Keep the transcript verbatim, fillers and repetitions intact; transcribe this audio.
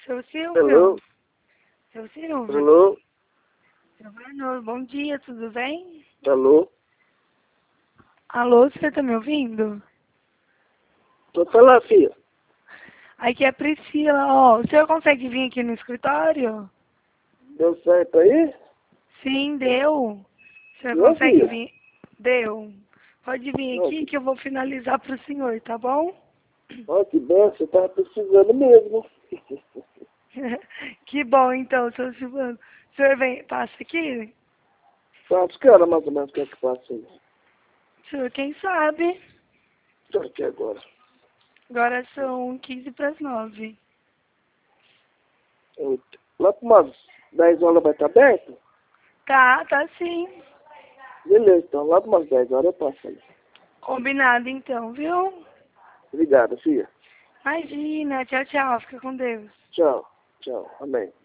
Seu Silvio? Alô? Seu Silvio? Alô? Silvano, bom dia, tudo bem? Alô? Alô, você tá me ouvindo? Tô falando, filha. Aqui é a Priscila, ó. O senhor consegue vir aqui no escritório? Deu certo aí? Sim, deu. O senhor Deu, consegue filha? vir? Deu. Pode vir Ó, aqui que eu vou finalizar pro senhor, tá bom? ó, que bom, você tava precisando mesmo. Que bom, então, seu Silvano. O senhor vem, passa aqui? Quantos que horas mais ou menos que é que passa aí? O senhor, quem sabe? Tô aqui agora. Agora são quinze para as nove. Oito. Lá por umas dez horas vai estar aberto? Tá, tá sim. Beleza, então. Lá por umas dez horas eu passo aí. Combinado, então, viu? Obrigado, filha. Imagina, tchau, tchau. Fica com Deus. Tchau. Tchau. Amém.